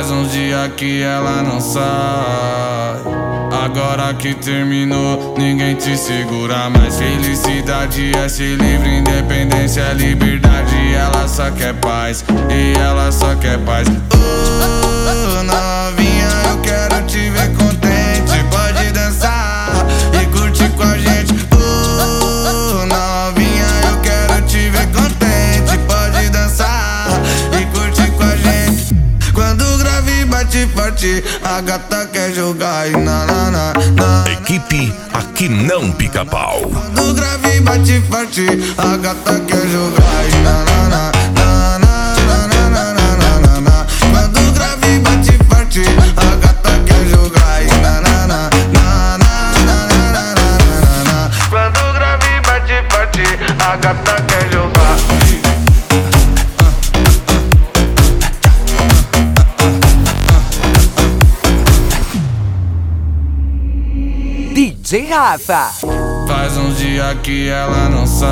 Faz uns dias que ela não sai. Agora que terminou, ninguém te segura mais. Felicidade é ser livre, independência é liberdade. Ela só quer paz, e ela só quer paz. Novinha, eu quero te ver contente. Pode dançar e curtir com a gente. Novinha, eu quero te ver contente. Pode dançar e curtir com a gente. Quando o grave bate forte, a gata quer jogar e na. Equipe Aqui Não Pica-Pau. Quando o grave bate forte, a gata quer jogar e na. Quando o grave bate forte, a gata quer jogar e na. Quando o grave bate forte, a gata quer jogar. DJ Rafa. Faz uns dias que ela não sai.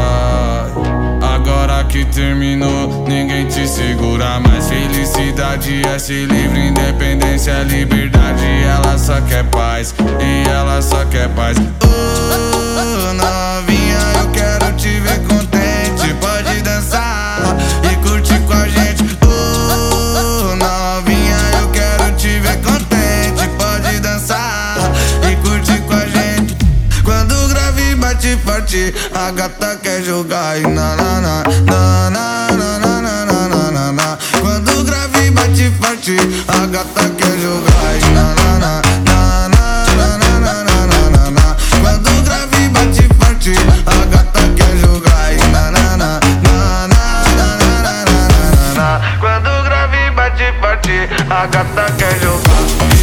Agora que terminou, ninguém te segura mais. Felicidade é ser livre, independência é liberdade. Ela só quer paz, e ela só quer paz. Novinha, eu quero te ver contente. Pode dançar e curtir com a gente. Novinha, eu quero te ver contente. Pode dançar e curtir com a gente. Quando o grave bate forte, a gata quer jogar e na. Quando o grave bate forte, a gata quer jogar e na. Quando o grave bate forte, a gata quer jogar e na. Quando o grave bate forte, a gata quer jogar.